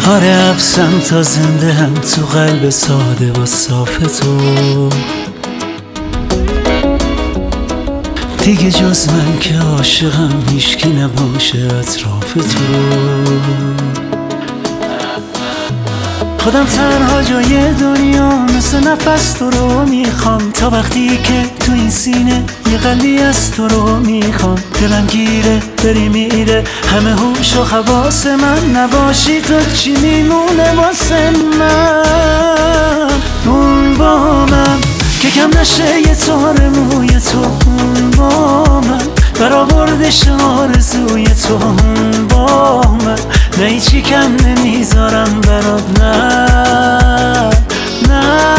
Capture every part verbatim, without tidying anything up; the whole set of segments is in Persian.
آره حبسم تا زنده هم تو قلب ساده و صاف تو. دیگه جز من که عاشقم هیچکی نباشه اطراف تو. خودم تنها جای دنیا مثل نفس تو رو میخوام، تا وقتی که تو این سینه یه قلبی از تو رو میخوام. دلم گیره بری میره همه هوش و حواس من، نباشی تو چی میمونه واسه من؟ اون با من که کم نشه یه تار موی تو، اون با من برآوردش آرزوی تو، اون با من نه هیچی کم نمیذارم برات، نه نه.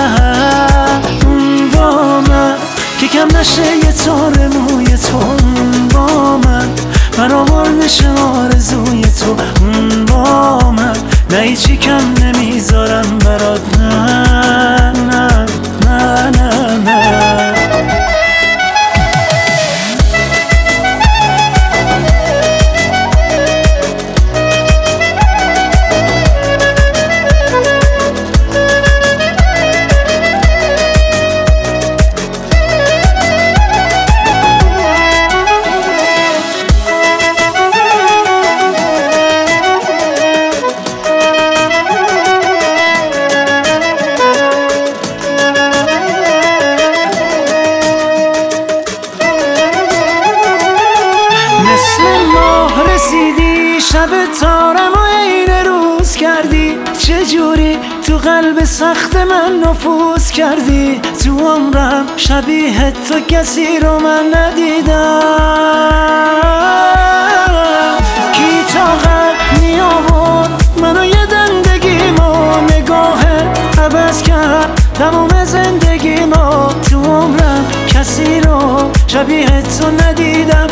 اون با من که کم نشه یه تار موی تو، اون با من برآوردش آرزوی تو، اون با من نه هیچی کم نمیذارم برات، نه نه نه نه نه. مثل ماه رسیدی شب تارم و عین روز کردی، چجوری تو قلب سخت من نفوذ کردی. تو عمرم شبیه تو کسی رو من ندیدم. کی طاقت می آورد منو یه دندگیمو، نگاهت عوض کرد تمام زندگیمو. تو عمرم کسی رو شبیه تو ندیدم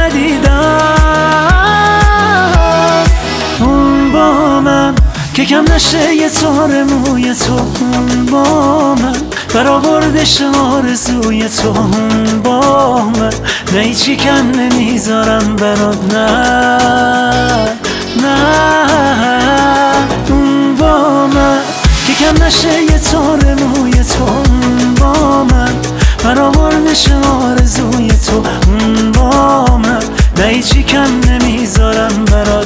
ندیدم. اون با من که کم نشه یه تار موی تو، اون با من برآوردش آرزوی تو، اون با من نه هیچی کم نمیذارم برات، نه نه. اون با من که کم نشه یه تار موی تو، اون با من برآوردش آرزوی تو، اون با من نه هیچی کم نمیذارم برات.